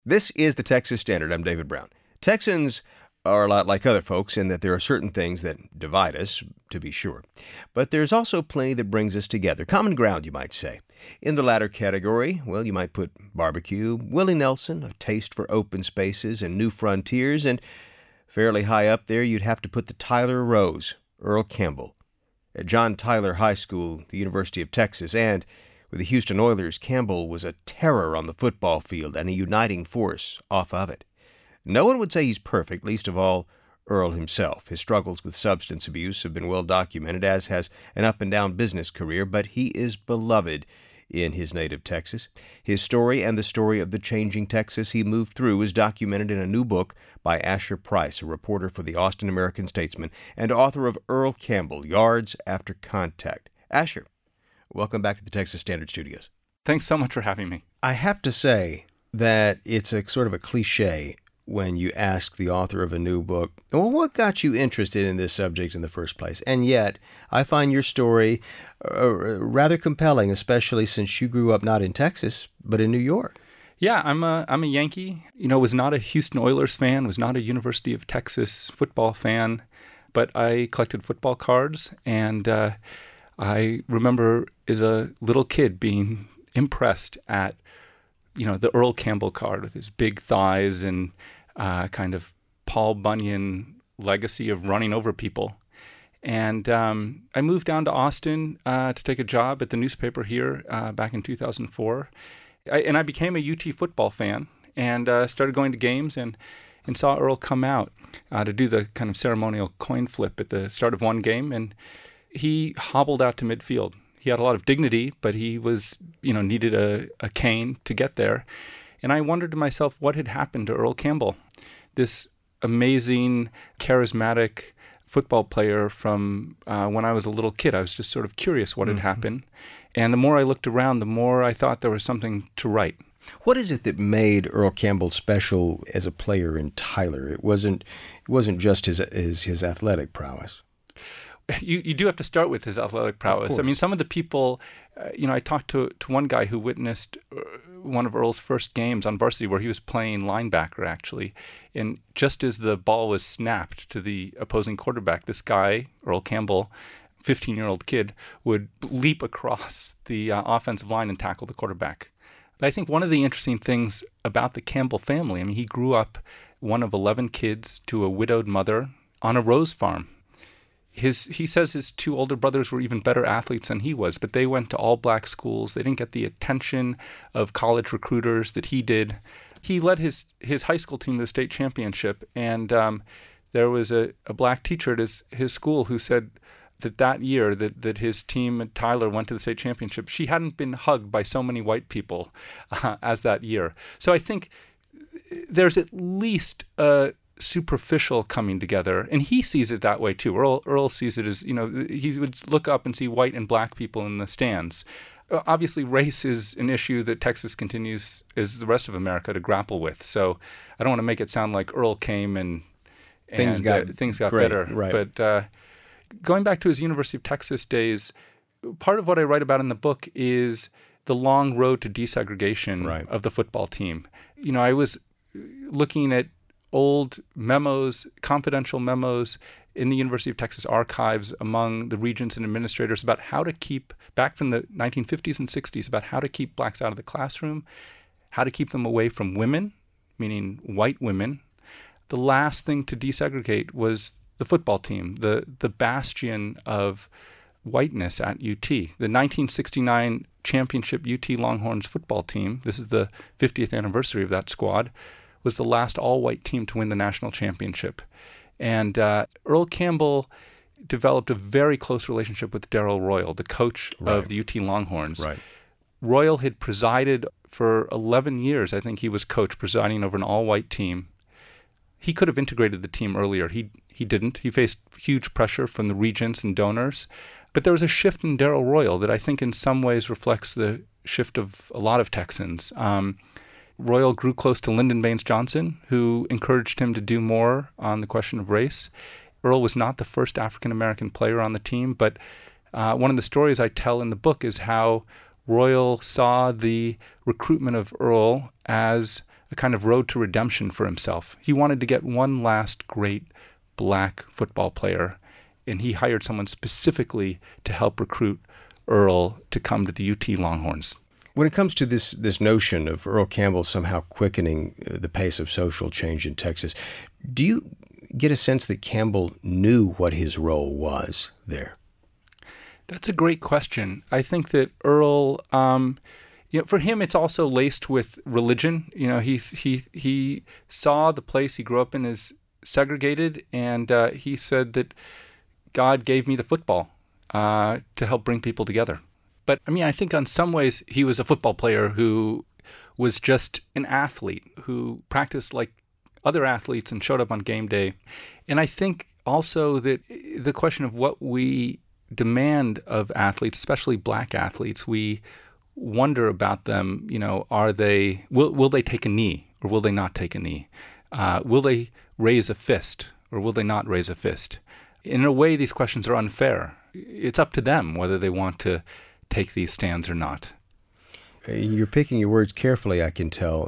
This is the Texas Standard. I'm David Brown. Texans are a lot like other folks in that there are certain things that divide us, to be sure. But there's also plenty that brings us together. Common ground, you might say. In the latter category, well, you might put barbecue, Willie Nelson, a taste for open spaces and new frontiers, and fairly high up there, you'd have to put the Tyler Rose, Earl Campbell. At John Tyler High School, the University of Texas, and with the Houston Oilers, Campbell was a terror on the football field and a uniting force off of it. No one would say he's perfect, least of all Earl himself. His struggles with substance abuse have been well documented, as has an up-and-down business career, but he is beloved in his native Texas. His story and the story of the changing Texas he moved through is documented in a new book by Asher Price, a reporter for the Austin American-Statesman and author of Earl Campbell, Yards After Contact. Asher, welcome back to the Texas Standard Studios. Thanks so much for having me. I have to say that it's a sort of a cliche when you ask the author of a new book, well, what got you interested in this subject in the first place? And yet, I find your story rather compelling, especially since you grew up not in Texas, but in New York. Yeah, I'm a Yankee. Was not a Houston Oilers fan, was not a University of Texas football fan, but I collected football cards, and I remember as a little kid being impressed at, the Earl Campbell card with his big thighs and kind of Paul Bunyan legacy of running over people. And I moved down to Austin to take a job at the newspaper here back in 2004. I became a UT football fan and started going to games and saw Earl come out to do the kind of ceremonial coin flip at the start of one game. And he hobbled out to midfield. He had a lot of dignity, but he was, needed a cane to get there. And I wondered to myself, what had happened to Earl Campbell, this amazing, charismatic football player from when I was a little kid. I was just sort of curious what had happened. And the more I looked around, the more I thought there was something to write. What is it that made Earl Campbell special as a player in Tyler? It wasn't just his athletic prowess. You do have to start with his athletic prowess. I mean, some of the people, I talked to one guy who witnessed one of Earl's first games on varsity where he was playing linebacker, actually. And just as the ball was snapped to the opposing quarterback, this guy, Earl Campbell, 15-year-old kid, would leap across the offensive line and tackle the quarterback. But I think one of the interesting things about the Campbell family, he grew up one of 11 kids to a widowed mother on a rose farm. He says his two older brothers were even better athletes than he was, but they went to all-black schools. They didn't get the attention of college recruiters that he did. He led his high school team to the state championship, and there was a black teacher at his school who said that year that his team at Tyler went to the state championship, she hadn't been hugged by so many white people as that year. So I think there's at least a superficial coming together, and he sees it that way too. Earl sees it as, he would look up and see white and black people in the stands. Obviously, race is an issue that Texas continues, as the rest of America, to grapple with. So I don't want to make it sound like Earl came and things got great, better. Right. But going back to his University of Texas days, part of what I write about in the book is the long road to desegregation of the football team. I was looking at old memos, confidential memos in the University of Texas archives among the regents and administrators about how to keep, back from the 1950s and 60s, about how to keep blacks out of the classroom, how to keep them away from women, meaning white women. The last thing to desegregate was the football team, the bastion of whiteness at UT. The 1969 championship UT Longhorns football team, this is the 50th anniversary of that squad, was the last all-white team to win the national championship. And Earl Campbell developed a very close relationship with Darrell Royal, the coach of the UT Longhorns. Right. Royal had presided for 11 years. I think he was coach, presiding over an all-white team. He could have integrated the team earlier. He didn't. He faced huge pressure from the regents and donors. But there was a shift in Darrell Royal that I think in some ways reflects the shift of a lot of Texans. Royal grew close to Lyndon Baines Johnson, who encouraged him to do more on the question of race. Earl was not the first African-American player on the team, but one of the stories I tell in the book is how Royal saw the recruitment of Earl as a kind of road to redemption for himself. He wanted to get one last great black football player, and he hired someone specifically to help recruit Earl to come to the UT Longhorns. When it comes to this notion of Earl Campbell somehow quickening the pace of social change in Texas, do you get a sense that Campbell knew what his role was there? That's a great question. I think that Earl, for him, it's also laced with religion. He saw the place he grew up in as segregated, and he said that God gave me the football to help bring people together. But I think in some ways he was a football player who was just an athlete who practiced like other athletes and showed up on game day. And I think also that the question of what we demand of athletes, especially black athletes, we wonder about them. Will they take a knee or will they not take a knee? Will they raise a fist or will they not raise a fist? In a way, these questions are unfair. It's up to them whether they want to take these stands or not. You're picking your words carefully, I can tell,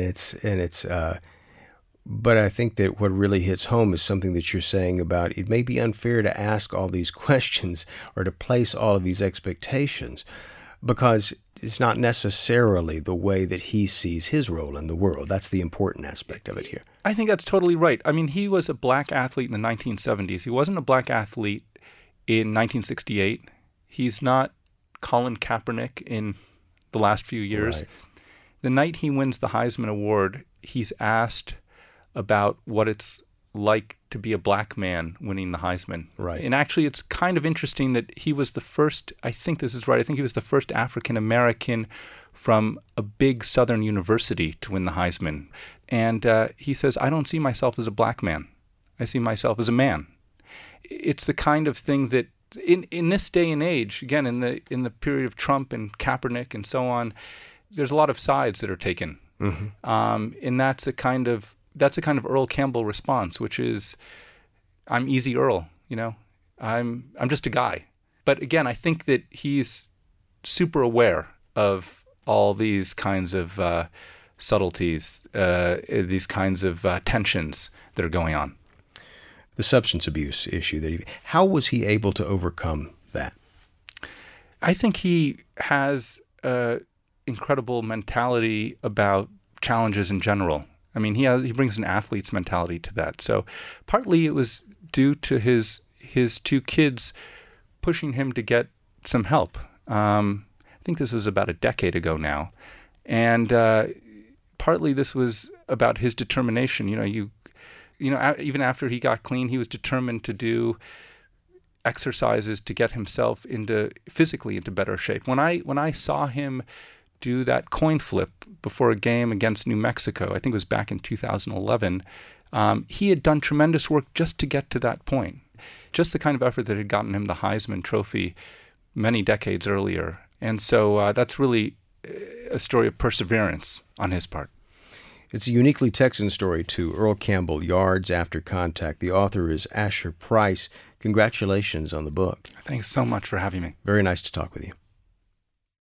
but I think that what really hits home is something that you're saying about it may be unfair to ask all these questions or to place all of these expectations because it's not necessarily the way that he sees his role in the world. That's the important aspect of it here. I think that's totally right. He was a black athlete in the 1970s. He wasn't a black athlete in 1968. He's not Colin Kaepernick in the last few years. Right. The night he wins the Heisman Award, he's asked about what it's like to be a black man winning the Heisman. Right. And actually, it's kind of interesting that he was the first, I think this is right, I think he was the first African-American from a big Southern university to win the Heisman. And he says, I don't see myself as a black man. I see myself as a man. It's the kind of thing that in this day and age, again, in the period of Trump and Kaepernick and so on, there's a lot of sides that are taken. Mm-hmm. And that's a kind of Earl Campbell response, which is, I'm easy Earl, I'm just a guy. But again, I think that he's super aware of all these kinds of subtleties, these kinds of tensions that are going on. The substance abuse issue, how was he able to overcome that? I think he has an incredible mentality about challenges in general. He brings an athlete's mentality to that. So partly it was due to his two kids pushing him to get some help. I think this was about a decade ago now. And partly this was about his determination. Even after he got clean, he was determined to do exercises to get himself physically into better shape. When I saw him do that coin flip before a game against New Mexico, I think it was back in 2011, he had done tremendous work just to get to that point. Just the kind of effort that had gotten him the Heisman Trophy many decades earlier. And so that's really a story of perseverance on his part. It's a uniquely Texan story, too. Earl Campbell, Yards After Contact. The author is Asher Price. Congratulations on the book. Thanks so much for having me. Very nice to talk with you.